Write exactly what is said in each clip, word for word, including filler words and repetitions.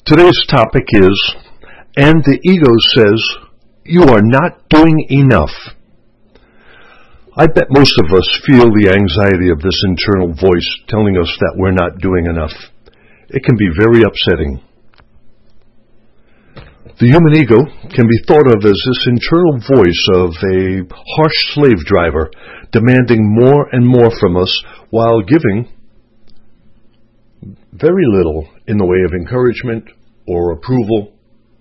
Today's topic is, and the ego says, you are not doing enough. I bet most of us feel the anxiety of this internal voice telling us that we're not doing enough. It can be very upsetting. The human ego can be thought of as this internal voice of a harsh slave driver demanding more and more from us while giving very little in the way of encouragement or approval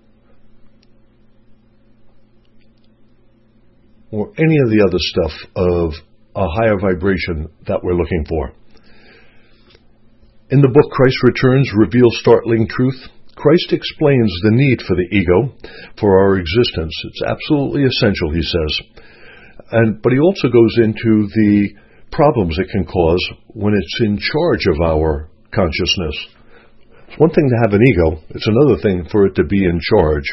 or any of the other stuff of a higher vibration that we're looking for. In the book Christ Returns Reveals Startling Truth, Christ explains the need for the ego for our existence. It's absolutely essential, he says. And but he also goes into the problems it can cause when it's in charge of our consciousness. It's one thing to have an ego. It's another thing for it to be in charge.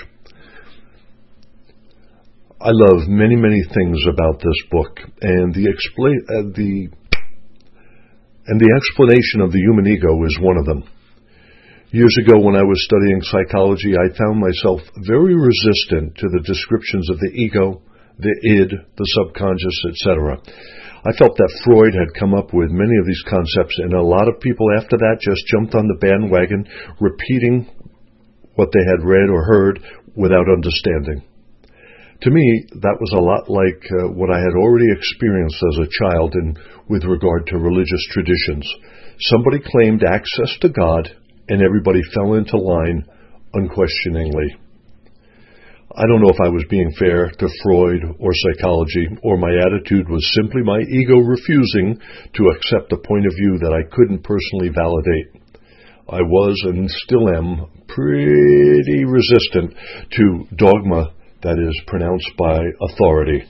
I love many, many things about this book, and the expla- uh, the and the explanation of the human ego is one of them. Years ago, when I was studying psychology, I found myself very resistant to the descriptions of the ego, the id, the subconscious, et cetera. I felt that Freud had come up with many of these concepts, and a lot of people after that just jumped on the bandwagon, repeating what they had read or heard without understanding. To me, that was a lot like uh, what I had already experienced as a child in, with regard to religious traditions. Somebody claimed access to God, and everybody fell into line unquestioningly. I don't know if I was being fair to Freud or psychology, or my attitude was simply my ego refusing to accept a point of view that I couldn't personally validate. I was, and still am, pretty resistant to dogma that is pronounced by authority.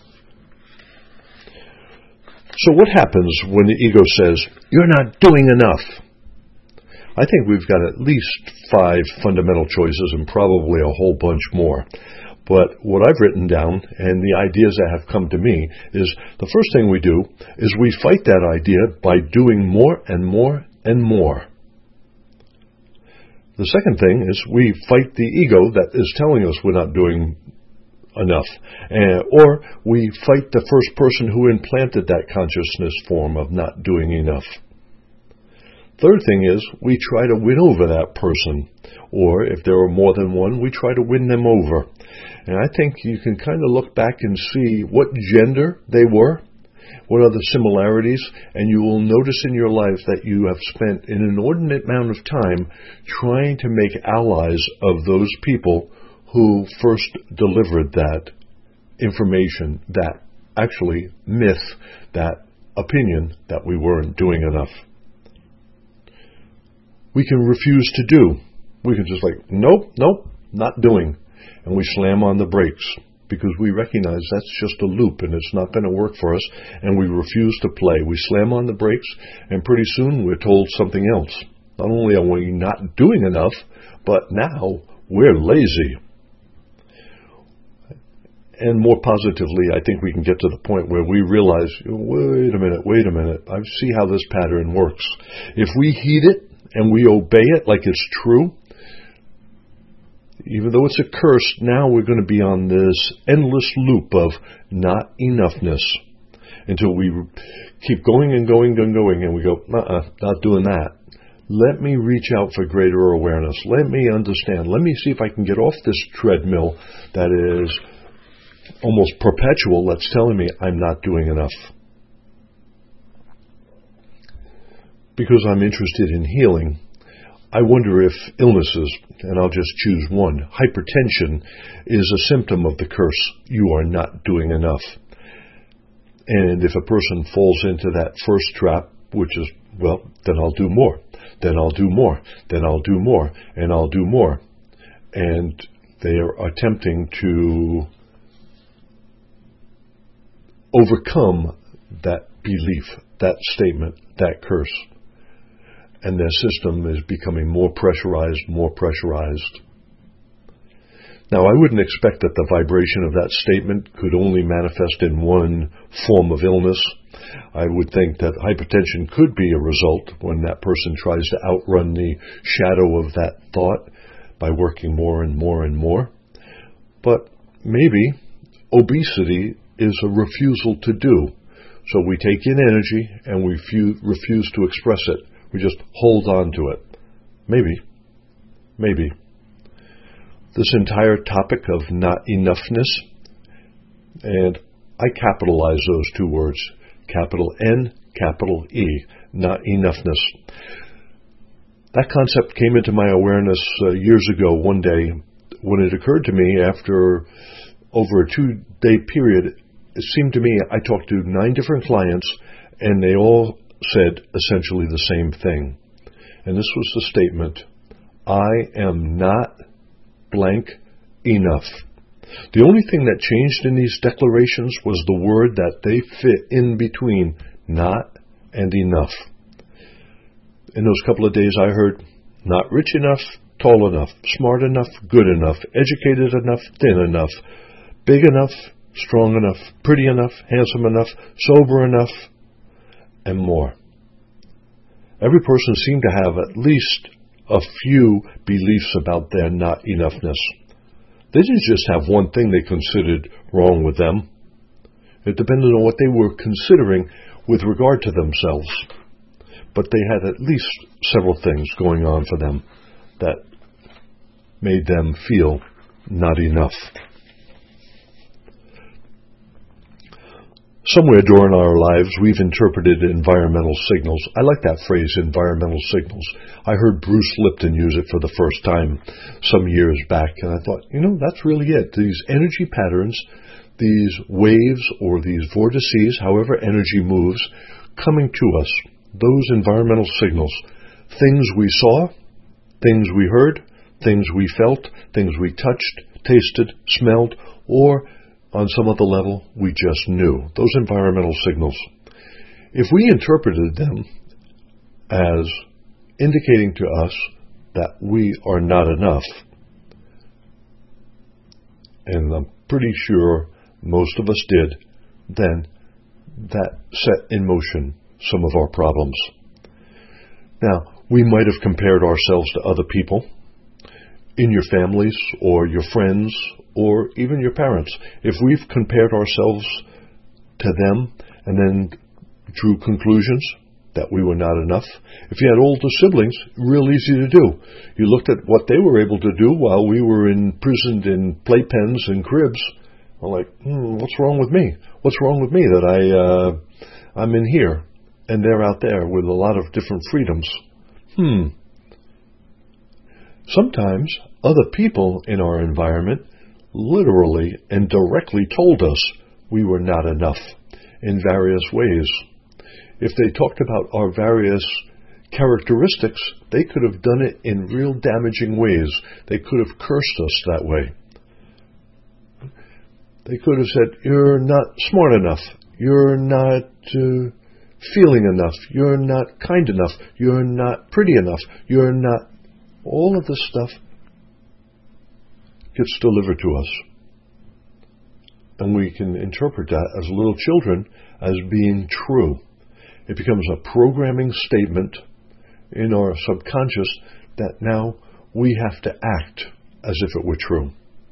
So what happens when the ego says, you're not doing enough? I think we've got at least five fundamental choices and probably a whole bunch more. But what I've written down and the ideas that have come to me is the first thing we do is we fight that idea by doing more and more and more. The second thing is we fight the ego that is telling us we're not doing enough. Uh, or we fight the first person who implanted that consciousness form of not doing enough. Third thing is we try to win over that person. Or if there are more than one, we try to win them over. And I think you can kind of look back and see what gender they were. What are the similarities? And you will notice in your life that you have spent an inordinate amount of time trying to make allies of those people who first delivered that information, that actually myth, that opinion that we weren't doing enough. We can refuse to do. We can just like, nope, nope, not doing. And we slam on the brakes, because we recognize that's just a loop and it's not going to work for us, and we refuse to play. We slam on the brakes, and pretty soon we're told something else. Not only are we not doing enough, but now we're lazy. And more positively, I think we can get to the point where we realize, wait a minute, wait a minute, I see how this pattern works. If we heed it and we obey it like it's true, even though it's a curse, now we're going to be on this endless loop of not enoughness until we keep going and going and going, and we go, uh-uh, not doing that. Let me reach out for greater awareness. Let me understand. Let me see if I can get off this treadmill that is almost perpetual, that's telling me I'm not doing enough. Because I'm interested in healing, I wonder if illnesses, and I'll just choose one, hypertension is a symptom of the curse. You are not doing enough. And if a person falls into that first trap, which is, well, then I'll do more, then I'll do more, then I'll do more, and I'll do more. And they are attempting to overcome that belief, that statement, that curse. And their system is becoming more pressurized, more pressurized. Now, I wouldn't expect that the vibration of that statement could only manifest in one form of illness. I would think that hypertension could be a result when that person tries to outrun the shadow of that thought by working more and more and more. But maybe obesity is a refusal to do. So we take in energy and we refuse to express it. We just hold on to it. Maybe. Maybe. This entire topic of not enoughness, and I capitalize those two words, capital N, capital E, not enoughness. That concept came into my awareness uh, years ago one day when it occurred to me after over a two-day period. It seemed to me I talked to nine different clients and they all said essentially the same thing. And this was the statement, I am not blank enough. The only thing that changed in these declarations was the word that they fit in between not and enough. In those couple of days I heard not rich enough, tall enough, smart enough, good enough, educated enough, thin enough, big enough, strong enough, pretty enough, handsome enough, sober enough, and more. Every person seemed to have at least a few beliefs about their not enoughness. They didn't just have one thing they considered wrong with them. It depended on what they were considering with regard to themselves. But they had at least several things going on for them that made them feel not enough. Somewhere during our lives, we've interpreted environmental signals. I like that phrase, environmental signals. I heard Bruce Lipton use it for the first time some years back, and I thought, you know, that's really it. These energy patterns, these waves or these vortices, however energy moves, coming to us, those environmental signals, things we saw, things we heard, things we felt, things we touched, tasted, smelled, or on some other level, we just knew. Those environmental signals. If we interpreted them as indicating to us that we are not enough, and I'm pretty sure most of us did, then that set in motion some of our problems. Now, we might have compared ourselves to other people in your families or your friends or even your parents. If we've compared ourselves to them and then drew conclusions that we were not enough. If you had older siblings, real easy to do. You looked at what they were able to do while we were imprisoned in playpens and cribs. I'm like, hmm, what's wrong with me? What's wrong with me that I, uh, I'm in here and they're out there with a lot of different freedoms? Hmm. Sometimes other people in our environment literally and directly told us we were not enough in various ways. If they talked about our various characteristics, they could have done it in real damaging ways. They could have cursed us that way. They could have said, you're not smart enough, you're not uh, feeling enough, you're not kind enough, you're not pretty enough, you're not... All of this stuff gets delivered to us. And we can interpret that as little children as being true. It becomes a programming statement in our subconscious that now we have to act as if it were true.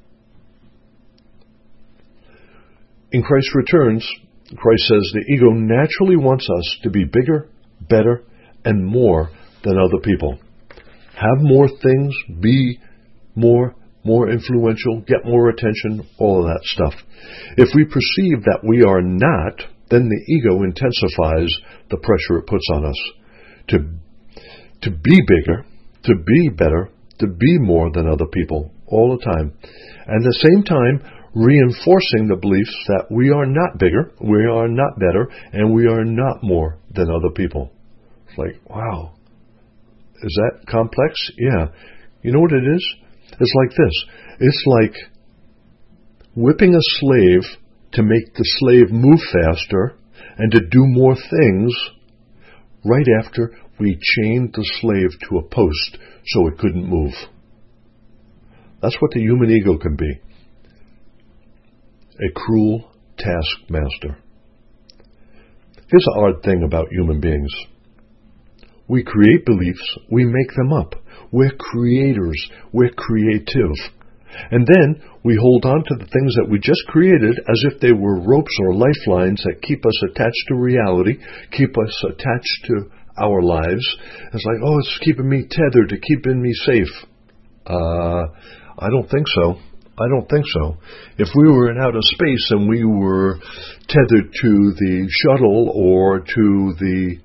In Christ's returns, Christ says the ego naturally wants us to be bigger, better, and more than other people. Have more things, be more, more influential, get more attention, all of that stuff. If we perceive that we are not, then the ego intensifies the pressure it puts on us to, to be bigger, to be better, to be more than other people all the time. And at the same time, reinforcing the beliefs that we are not bigger, we are not better, and we are not more than other people. It's like, wow. Is that complex? Yeah. You know what it is? It's like this. It's like whipping a slave to make the slave move faster and to do more things right after we chained the slave to a post so it couldn't move. That's what the human ego can be. A cruel taskmaster. Here's an odd thing about human beings. We create beliefs, we make them up. We're creators, we're creative. And then we hold on to the things that we just created as if they were ropes or lifelines that keep us attached to reality, keep us attached to our lives. It's like, oh, it's keeping me tethered, to keeping me safe. Uh, I don't think so. I don't think so. If we were in outer space and we were tethered to the shuttle or to the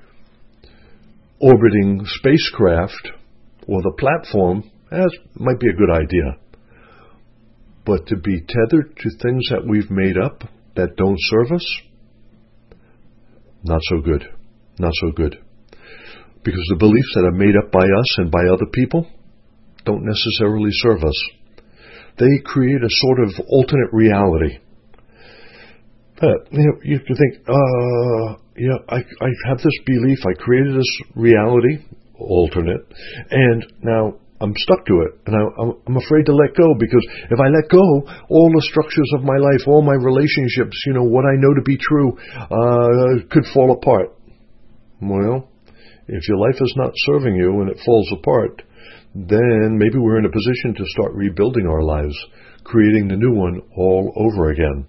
orbiting spacecraft or the platform, that might be a good idea. But to be tethered to things that we've made up that don't serve us, not so good. Not so good. Because the beliefs that are made up by us and by other people don't necessarily serve us. They create a sort of alternate reality. But, you know, you can think, uh, yeah, I, I have this belief, I created this reality, alternate, and now I'm stuck to it, and I, I'm, I'm afraid to let go, because if I let go, all the structures of my life, all my relationships, you know, what I know to be true, uh, could fall apart. Well, if your life is not serving you and it falls apart, then maybe we're in a position to start rebuilding our lives, creating the new one all over again.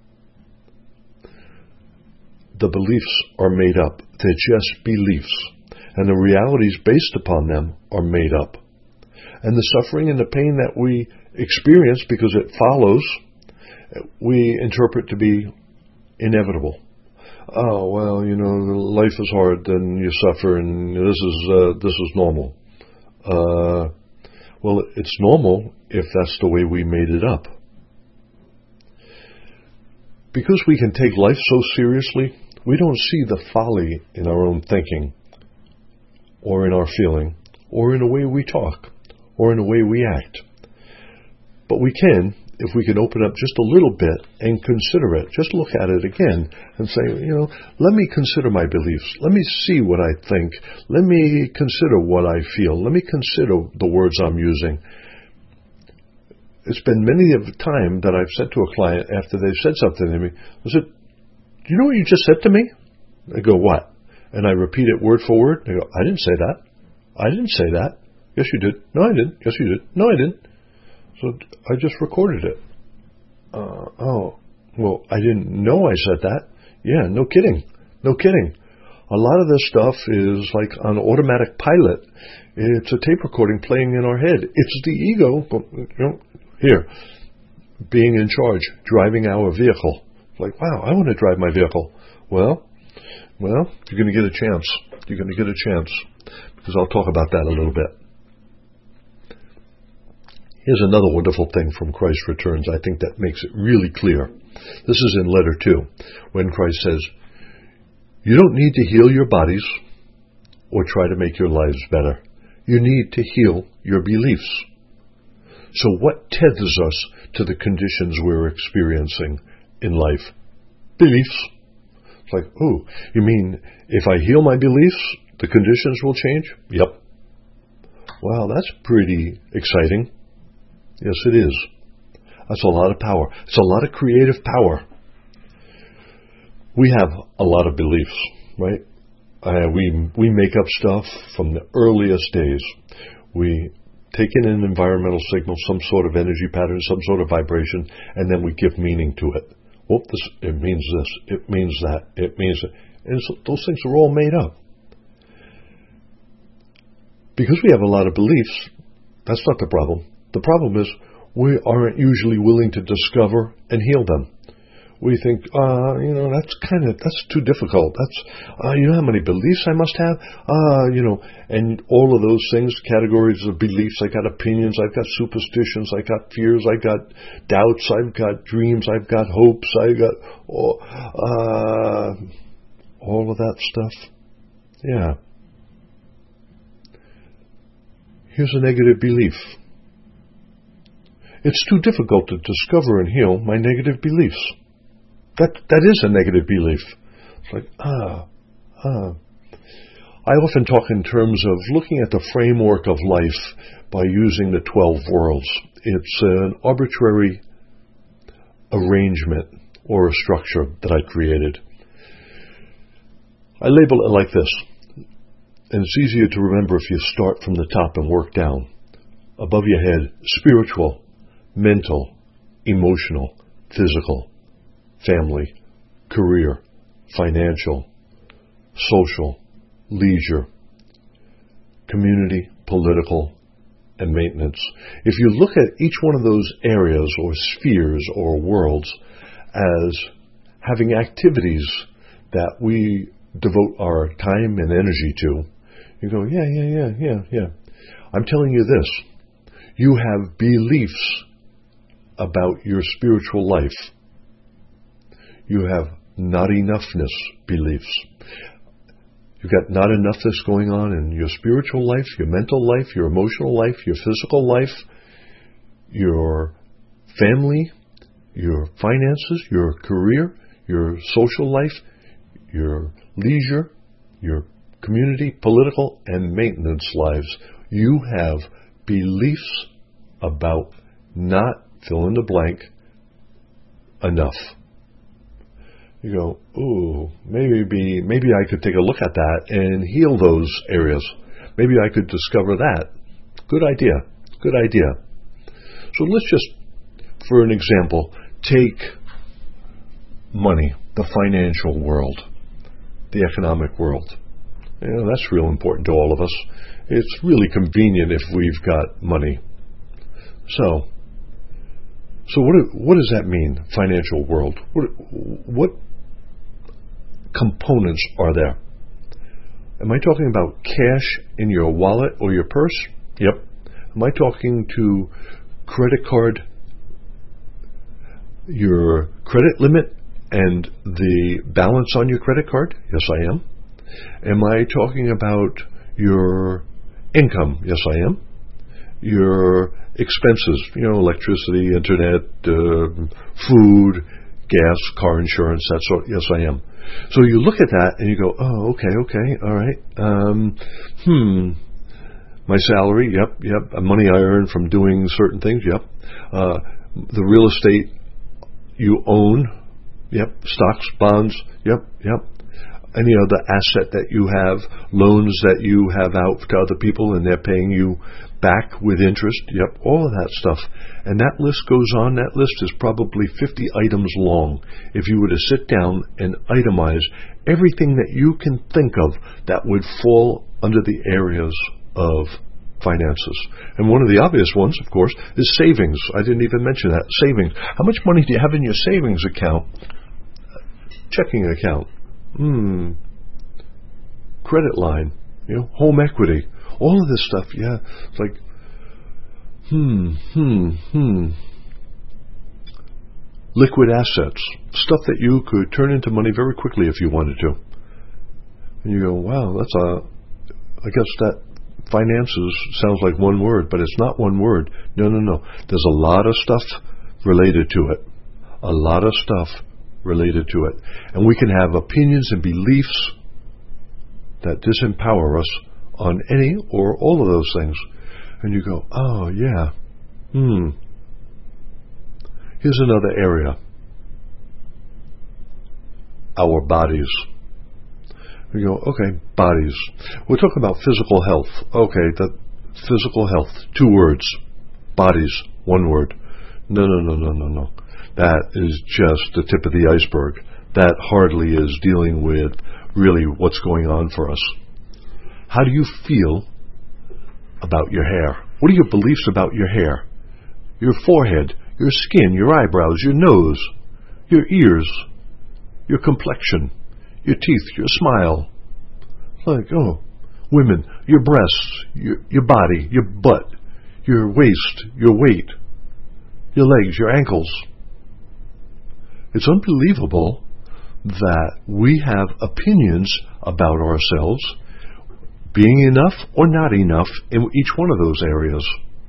The beliefs are made up. They're just beliefs. And the realities based upon them are made up. And the suffering and the pain that we experience because it follows, we interpret to be inevitable. Oh, well, you know, life is hard and you suffer and this is uh, this is normal. Uh, well, it's normal if that's the way we made it up. Because we can take life so seriously, we don't see the folly in our own thinking, or in our feeling, or in the way we talk, or in the way we act. But we can, if we can open up just a little bit and consider it, just look at it again and say, you know, let me consider my beliefs. Let me see what I think. Let me consider what I feel. Let me consider the words I'm using. It's been many of the time that I've said to a client after they've said something to me, I said, do you know what you just said to me? They go, what? And I repeat it word for word. They go, I didn't say that. I didn't say that. Yes, you did. No, I didn't. Yes, you did. No, I didn't. So I just recorded it. Uh, oh, well, I didn't know I said that. Yeah, no kidding. No kidding. A lot of this stuff is like on automatic pilot. It's a tape recording playing in our head. It's the ego, you know, here, being in charge, driving our vehicle. Like, wow, I want to drive my vehicle. Well, well, you're going to get a chance. You're going to get a chance. Because I'll talk about that a little bit. Here's another wonderful thing from Christ Returns, I think that makes it really clear. This is in letter two, when Christ says, you don't need to heal your bodies or try to make your lives better. You need to heal your beliefs. So what tethers us to the conditions we're experiencing in life? Beliefs. It's like, oh, you mean if I heal my beliefs, the conditions will change? Yep. Wow, that's pretty exciting. Yes, it is. That's a lot of power. It's a lot of creative power. We have a lot of beliefs, right? Uh, we we make up stuff from the earliest days. We take in an environmental signal, some sort of energy pattern, some sort of vibration, and then we give meaning to it. Well, this, it means this, it means that, it means that. And so those things are all made up. Because we have a lot of beliefs, that's not the problem. The problem is we aren't usually willing to discover and heal them. We think, uh, you know, that's kind of, that's too difficult. That's, uh, you know how many beliefs I must have? Uh, you know, and all of those things, categories of beliefs. I got opinions, I've got superstitions, I got fears, I got doubts, I've got dreams, I've got hopes, I got, oh, uh, all of that stuff. Yeah. Here's a negative belief. It's too difficult to discover and heal my negative beliefs. That that is a negative belief. It's like, ah, ah. I often talk in terms of looking at the framework of life by using the twelve worlds. It's an arbitrary arrangement or a structure that I created. I label it like this, and it's easier to remember if you start from the top and work down. Above your head, spiritual, mental, emotional, physical, family, career, financial, social, leisure, community, political, and maintenance. If you look at each one of those areas or spheres or worlds as having activities that we devote our time and energy to, you go, yeah, yeah, yeah, yeah, yeah. I'm telling you this. You have beliefs about your spiritual life. You have not enoughness beliefs. You've got not enoughness going on in your spiritual life, your mental life, your emotional life, your physical life, your family, your finances, your career, your social life, your leisure, your community, political, and maintenance lives. You have beliefs about not, fill in the blank, enough. You go, ooh, maybe maybe I could take a look at that and heal those areas. Maybe I could discover that. Good idea. Good idea. So let's just, for an example, take money, the financial world, the economic world. You know, that's real important to all of us. It's really convenient if we've got money. So, so what what does that mean, financial world? What what components are there? Am I talking about cash in your wallet or your purse? Yep. Am I talking to credit card, your credit limit, and the balance on your credit card? Yes, I am. Am I talking about your income? Yes, I am. Your expenses, you know, electricity, internet, uh, food, gas, car insurance, that sort. Yes, I am. So you look at that and you go, oh, okay, okay, all right. Um, hmm, my salary, yep, yep. Money I earn from doing certain things, yep. Uh, the real estate you own, yep. Stocks, bonds, yep, yep. Any other asset that you have, loans that you have out to other people and they're paying you back with interest, yep, all of that stuff. And that list goes on. That list is probably fifty items long. If you were to sit down and itemize everything that you can think of that would fall under the areas of finances. And one of the obvious ones, of course, is savings. I didn't even mention that. Savings. How much money do you have in your savings account? Checking account. Hmm. Credit line. You know, home equity. All of this stuff, yeah. It's like, hmm, hmm, hmm. Liquid assets. Stuff that you could turn into money very quickly if you wanted to. And you go, wow, that's a, I guess that finances sounds like one word, but it's not one word. No, no, no. There's a lot of stuff related to it. A lot of stuff related to it. And we can have opinions and beliefs that disempower us on any or all of those things. And you go, oh, yeah. Hmm. Here's another area. Our bodies. We go, okay, bodies. We're talking about physical health. Okay, the physical health. Two words. Bodies. One word. No, no, no, no, no, no. That is just the tip of the iceberg. That hardly is dealing with really what's going on for us. How do you feel about your hair? What are your beliefs about your hair? Your forehead, your skin, your eyebrows, your nose, your ears, your complexion, your teeth, your smile. Like, oh, women, your breasts, your, your body, your butt, your waist, your weight, your legs, your ankles. It's unbelievable that we have opinions about ourselves being enough or not enough in each one of those areas.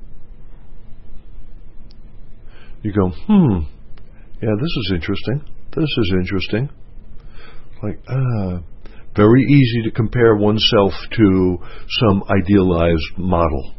You go, hmm, yeah, this is interesting. This is interesting. Like, ah, Very easy to compare oneself to some idealized model.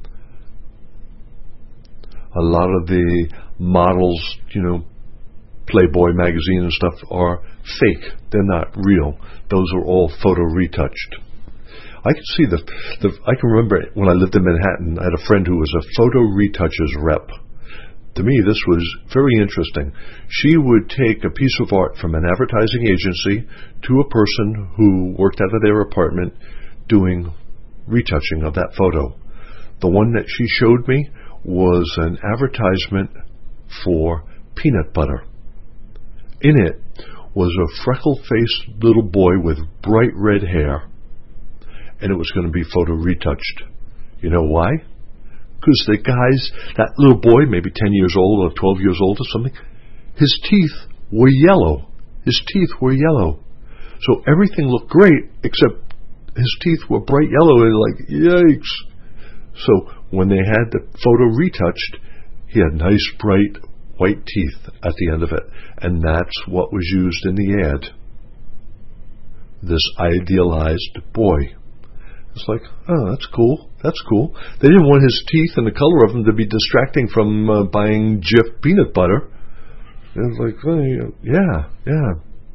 A lot of the models, you know, Playboy magazine and stuff are fake. They're not real. Those are all photo retouched. I can see the, the I can remember when I lived in Manhattan, I had a friend who was a photo retoucher's rep. To me, this was very interesting. She would take a piece of art from an advertising agency to a person who worked out of their apartment doing retouching of that photo. The one that she showed me was an advertisement for peanut butter. In it was a freckle-faced little boy with bright red hair, and it was going to be photo retouched. You know why? Because the guys, that little boy, maybe ten years old or twelve years old or something, his teeth were yellow. His teeth were yellow. So everything looked great, except his teeth were bright yellow, and like, yikes. So when they had the photo retouched, he had nice, bright, white teeth at the end of it. And that's what was used in the ad. This idealized boy. It's like, oh, that's cool. That's cool. They didn't want his teeth and the color of them to be distracting from uh, buying Jif peanut butter. And it's like, oh, yeah, yeah.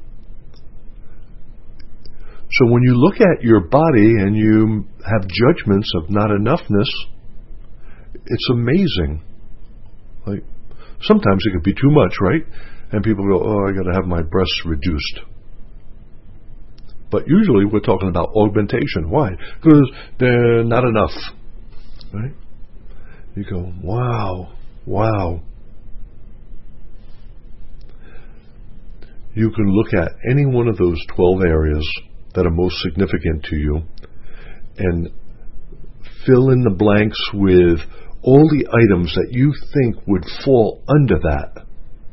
So when you look at your body and you have judgments of not enoughness, it's amazing. Like, sometimes it could be too much, right? And people go, oh, I got to have my breasts reduced. But usually we're talking about augmentation. Why? Because they're not enough. Right? You go, wow, wow. You can look at any one of those twelve areas that are most significant to you and fill in the blanks with all the items that you think would fall under that.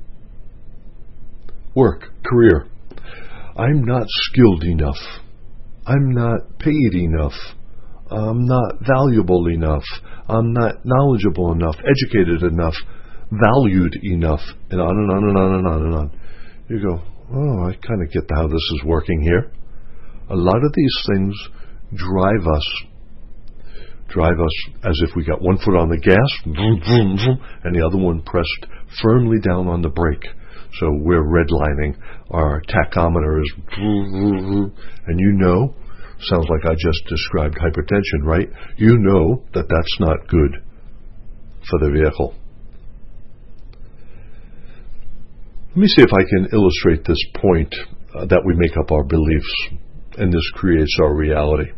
Work, career. I'm not skilled enough. I'm not paid enough. I'm not valuable enough. I'm not knowledgeable enough, educated enough, valued enough, and on and on and on and on and on. You go, oh, I kind of get how this is working here. A lot of these things drive us, drive us as if we got one foot on the gas, vroom, vroom, vroom, and the other one pressed firmly down on the brake. So we're redlining. Our tachometer is, and you know, sounds like I just described hypertension, right? You know that that's not good for the vehicle. Let me see if I can illustrate this point uh, that we make up our beliefs, and this creates our reality.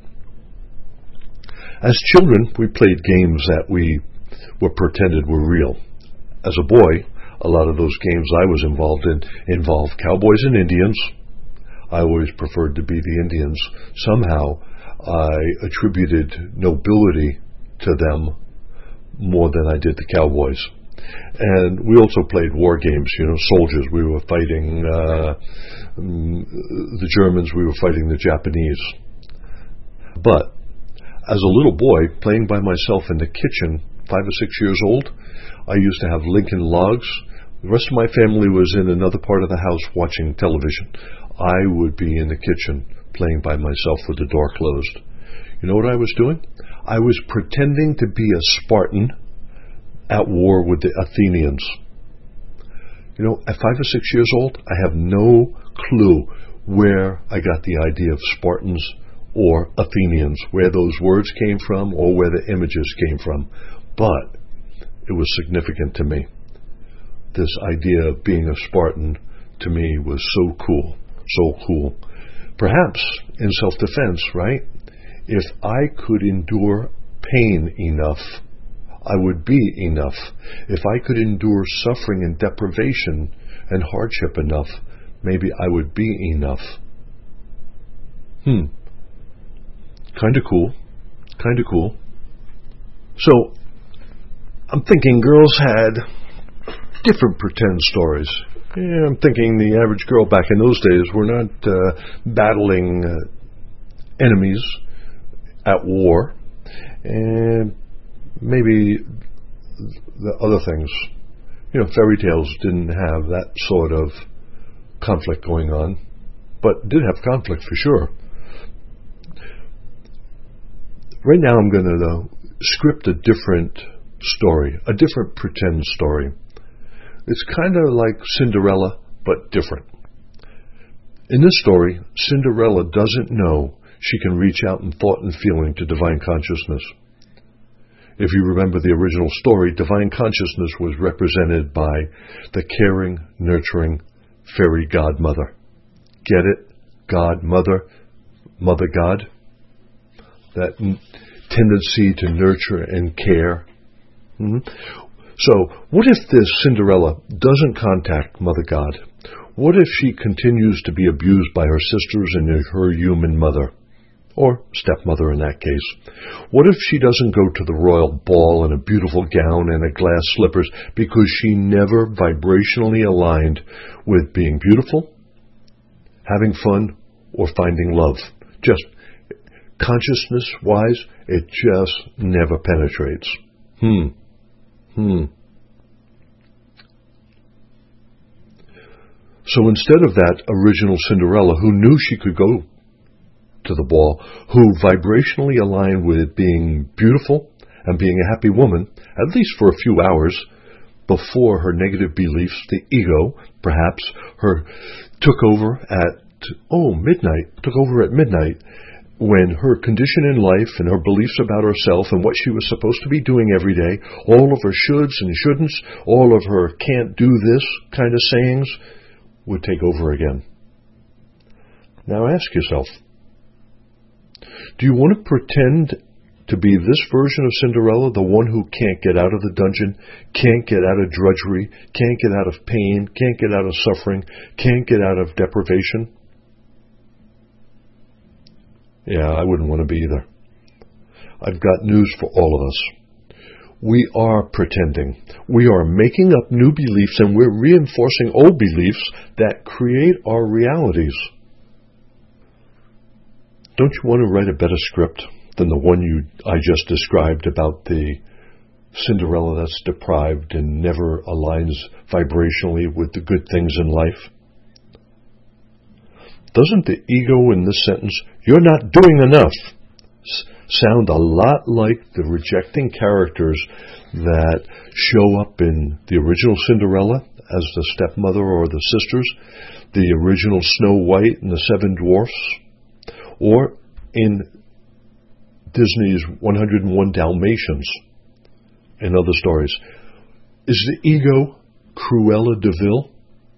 As children, we played games that we were pretended were real. As a boy, a lot of those games I was involved in involved cowboys and Indians. I always preferred to be the Indians. Somehow, I attributed nobility to them more than I did the cowboys. And we also played war games, you know, soldiers. We were fighting uh, the Germans, we were fighting the Japanese. But as a little boy, playing by myself in the kitchen, five or six years old, I used to have Lincoln Logs. The rest of my family was in another part of the house watching television. I would be in the kitchen playing by myself with the door closed. You know what I was doing? I was pretending to be a Spartan at war with the Athenians. You know, at five or six years old, I have no clue where I got the idea of Spartans or Athenians, where those words came from or where the images came from. But it was significant to me. This idea of being a Spartan, to me, was so cool, so cool. Perhaps in self-defense, right? If I could endure pain enough, I would be enough. If I could endure suffering and deprivation and hardship enough, maybe I would be enough. Hmm. Kind of cool. Kind of cool. So, I'm thinking girls had different pretend stories. Yeah, I'm thinking the average girl back in those days were not uh, battling uh, enemies at war, and maybe the other things. You know, fairy tales didn't have that sort of conflict going on, but did have conflict for sure. Right now I'm going to uh, script a different story, a different pretend story. It's kind of like Cinderella, but different. In this story, Cinderella doesn't know she can reach out in thought and feeling to divine consciousness. If you remember the original story, divine consciousness was represented by the caring, nurturing fairy godmother. Get it? God, mother, mother God. That n- tendency to nurture and care. Mm-hmm. So, what if this Cinderella doesn't contact Mother God? What if she continues to be abused by her sisters and her human mother? Or stepmother in that case. What if she doesn't go to the royal ball in a beautiful gown and a glass slippers because she never vibrationally aligned with being beautiful, having fun, or finding love? Just consciousness-wise, it just never penetrates. Hmm. Hmm. So instead of that original Cinderella who knew she could go to the ball, who vibrationally aligned with being beautiful and being a happy woman, at least for a few hours, before her negative beliefs, the ego, perhaps, her took over at, oh, midnight, took over at midnight, when her condition in life and her beliefs about herself and what she was supposed to be doing every day, all of her shoulds and shouldn'ts, all of her can't do this kind of sayings, would take over again. Now ask yourself, do you want to pretend to be this version of Cinderella, the one who can't get out of the dungeon, can't get out of drudgery, can't get out of pain, can't get out of suffering, can't get out of deprivation? Yeah, I wouldn't want to be either. I've got news for all of us. We are pretending. We are making up new beliefs and we're reinforcing old beliefs that create our realities. Don't you want to write a better script than the one you I just described about the Cinderella that's deprived and never aligns vibrationally with the good things in life? Doesn't the ego in this sentence, "you're not doing enough," s- sound a lot like the rejecting characters that show up in the original Cinderella as the stepmother or the sisters, the original Snow White and the Seven Dwarfs, or in Disney's one oh one Dalmatians and other stories? Is the ego Cruella de Vil?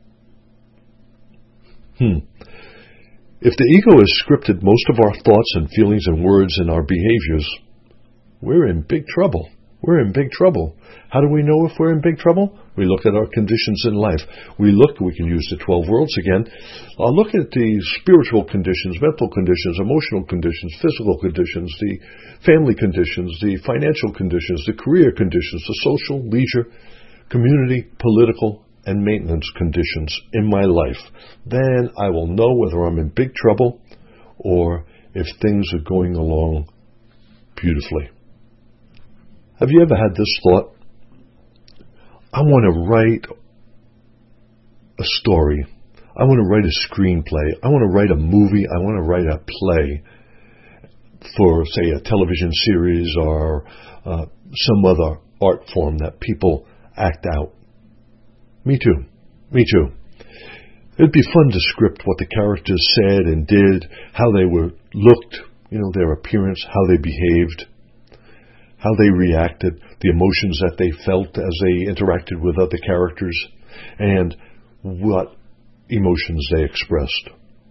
Hmm. If the ego has scripted most of our thoughts and feelings and words and our behaviors, we're in big trouble. We're in big trouble. How do we know if we're in big trouble? We look at our conditions in life. We look, we can use the twelve worlds again. I'll look at the spiritual conditions, mental conditions, emotional conditions, physical conditions, the family conditions, the financial conditions, the career conditions, the social, leisure, community, political, and maintenance conditions in my life. Then I will know whether I'm in big trouble or if things are going along beautifully. Have you ever had this thought? I want to write a story. I want to write a screenplay. I want to write a movie. I want to write a play for, say, a television series or uh, some other art form that people act out. Me too. Me too. It'd be fun to script what the characters said and did, how they were looked, you know, their appearance, how they behaved, how they reacted, the emotions that they felt as they interacted with other characters, and what emotions they expressed.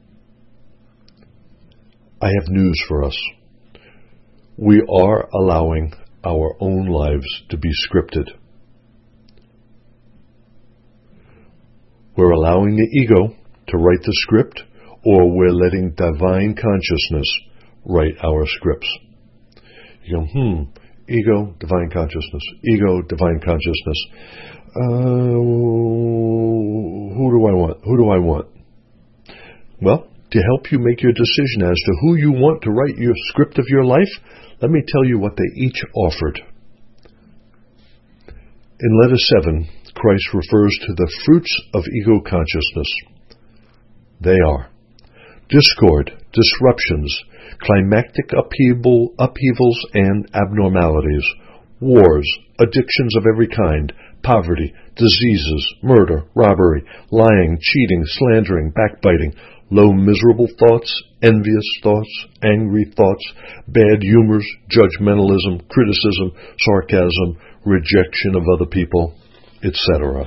I have news for us. We are allowing our own lives to be scripted. We're allowing the ego to write the script, or we're letting divine consciousness write our scripts. You go, hmm, ego, divine consciousness, ego, divine consciousness. Uh, who do I want? Who do I want? Well, to help you make your decision as to who you want to write your script of your life, let me tell you what they each offered. In letter seven, Christ refers to the fruits of ego consciousness. They are discord, disruptions, climactic upheaval, upheavals and abnormalities, wars, addictions of every kind, poverty, diseases, murder, robbery, lying, cheating, slandering, backbiting, low miserable thoughts, envious thoughts, angry thoughts, bad humors, judgmentalism, criticism, sarcasm, rejection of other people, et cetera.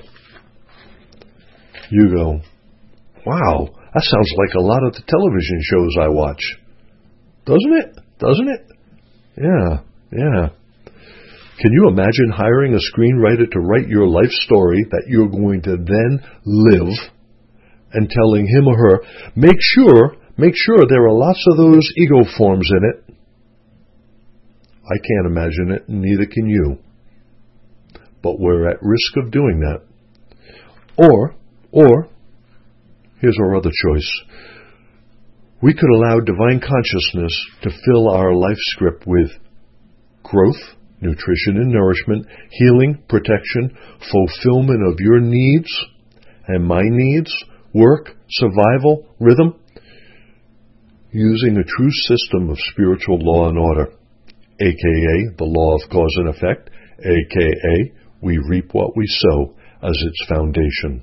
You go, wow, that sounds like a lot of the television shows I watch. Doesn't it? Doesn't it? Yeah, yeah. Can you imagine hiring a screenwriter to write your life story that you're going to then live and telling him or her, make sure, make sure there are lots of those ego forms in it? I can't imagine it, and neither can you. But we're at risk of doing that. Or, or, here's our other choice. We could allow divine consciousness to fill our life script with growth, nutrition and nourishment, healing, protection, fulfillment of your needs and my needs, work, survival, rhythm, using a true system of spiritual law and order, aka the law of cause and effect, aka we reap what we sow as its foundation.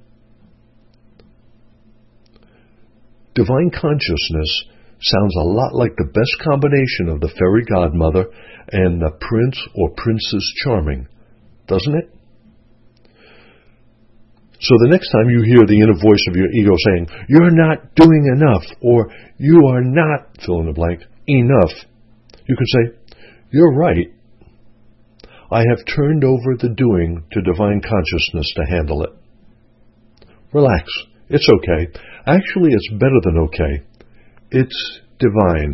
Divine consciousness sounds a lot like the best combination of the fairy godmother and the prince or princess charming, doesn't it? So the next time you hear the inner voice of your ego saying, you're not doing enough, or you are not, fill in the blank, enough, you can say, you're right. I have turned over the doing to divine consciousness to handle it. Relax. It's okay. Actually, it's better than okay. It's divine.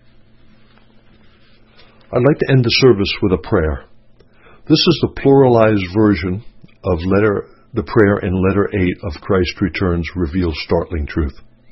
I'd like to end the service with a prayer. This is the pluralized version of letter, the prayer in letter eight of Christ Returns reveals startling truth.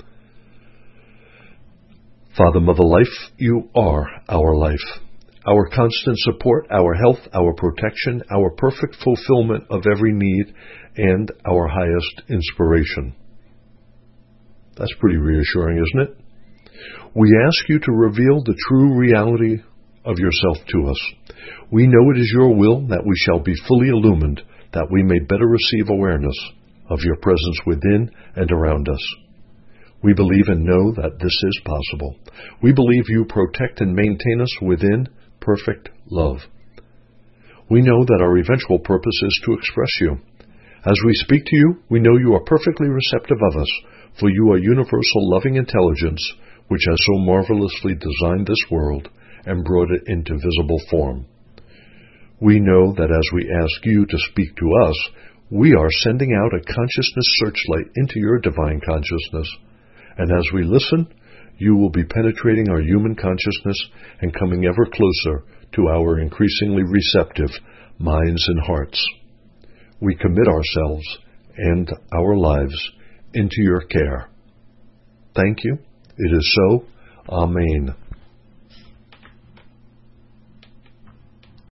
Father, Mother Life, you are our life, our constant support, our health, our protection, our perfect fulfillment of every need, and our highest inspiration. That's pretty reassuring, isn't it? We ask you to reveal the true reality of yourself to us. We know it is your will that we shall be fully illumined, that we may better receive awareness of your presence within and around us. We believe and know that this is possible. We believe you protect and maintain us within perfect love. We know that our eventual purpose is to express you. As we speak to you, we know you are perfectly receptive of us, for you are universal loving intelligence, which has so marvelously designed this world and brought it into visible form. We know that as we ask you to speak to us, we are sending out a consciousness searchlight into your divine consciousness. And as we listen, you will be penetrating our human consciousness and coming ever closer to our increasingly receptive minds and hearts. We commit ourselves and our lives into your care. Thank you. It is so. Amen.